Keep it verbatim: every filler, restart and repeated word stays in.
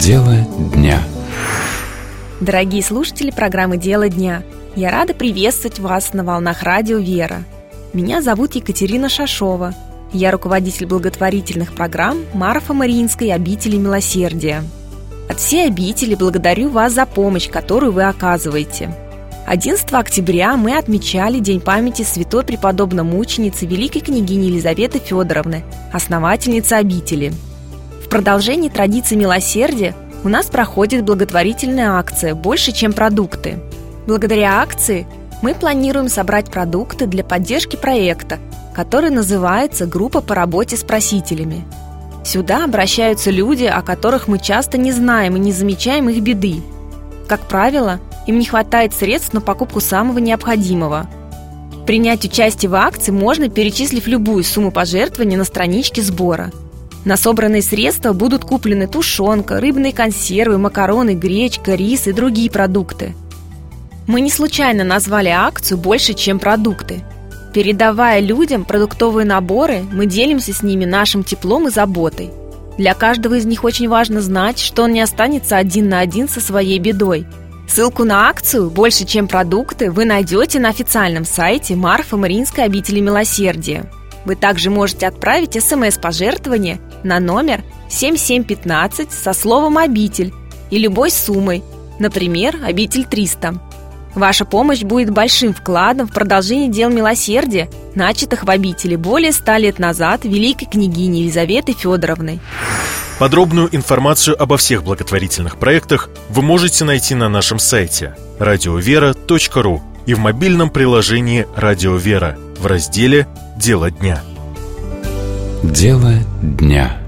Дело дня. Дорогие слушатели программы «Дело дня», я рада приветствовать вас на волнах радио «Вера». Меня зовут Екатерина Шашова. Я руководитель благотворительных программ Марфа-Мариинской обители милосердия. От всей обители благодарю вас за помощь, которую вы оказываете. одиннадцатого октября мы отмечали День памяти святой преподобной мученицы великой княгини Елизаветы Федоровны, основательницы обители. В продолжении традиции милосердия у нас проходит благотворительная акция «Больше, чем продукты». Благодаря акции мы планируем собрать продукты для поддержки проекта, который называется «Группа по работе с просителями». Сюда обращаются люди, о которых мы часто не знаем и не замечаем их беды. Как правило, им не хватает средств на покупку самого необходимого. Принять участие в акции можно, перечислив любую сумму пожертвований на страничке сбора. На собранные средства будут куплены тушенка, рыбные консервы, макароны, гречка, рис и другие продукты. Мы не случайно назвали акцию «Больше, чем продукты». Передавая людям продуктовые наборы, мы делимся с ними нашим теплом и заботой. Для каждого из них очень важно знать, что он не останется один на один со своей бедой. Ссылку на акцию «Больше, чем продукты» вы найдете на официальном сайте Марфа-Мариинской обители милосердия. Вы также можете отправить смс-пожертвование на номер семь семь пятнадцать со словом «обитель» и любой суммой, например, «обитель триста». Ваша помощь будет большим вкладом в продолжение дел милосердия, начатых в обители более ста лет назад великой княгиней Елизаветой Федоровной. Подробную информацию обо всех благотворительных проектах вы можете найти на нашем сайте радио вера точка ру и в мобильном приложении «Радио Вера» в разделе «Дело дня». Дело дня.